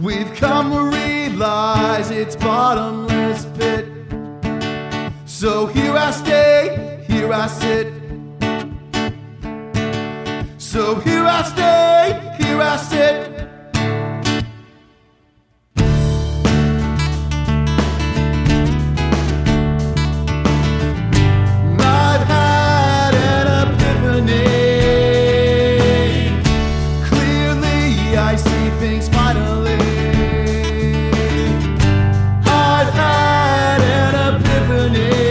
We've come to realize it's bottomless pit. So here I stay, here I sit. So here I stay, here I sit. I've had an epiphany. Clearly I see things finally. I've had an epiphany.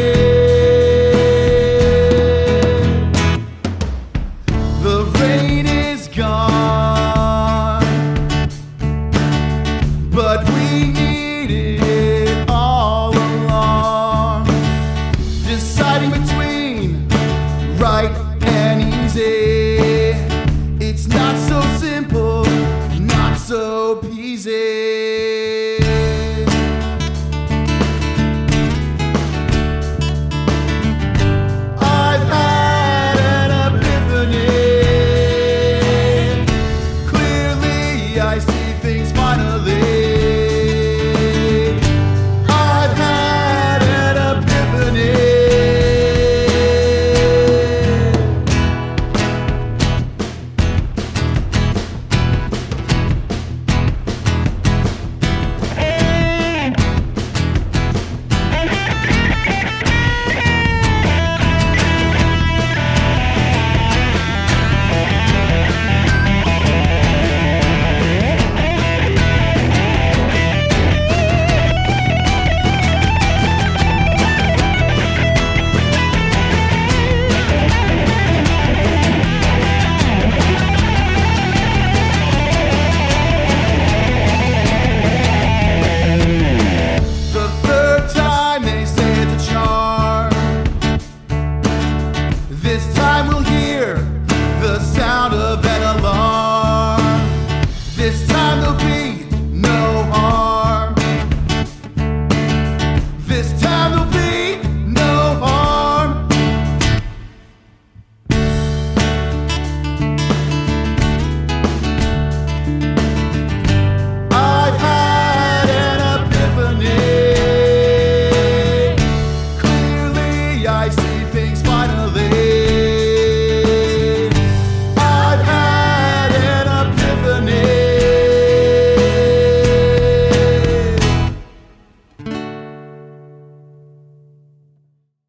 The rain is gone, but we needed it all along. Deciding between right and easy, it's not so simple, not so easy.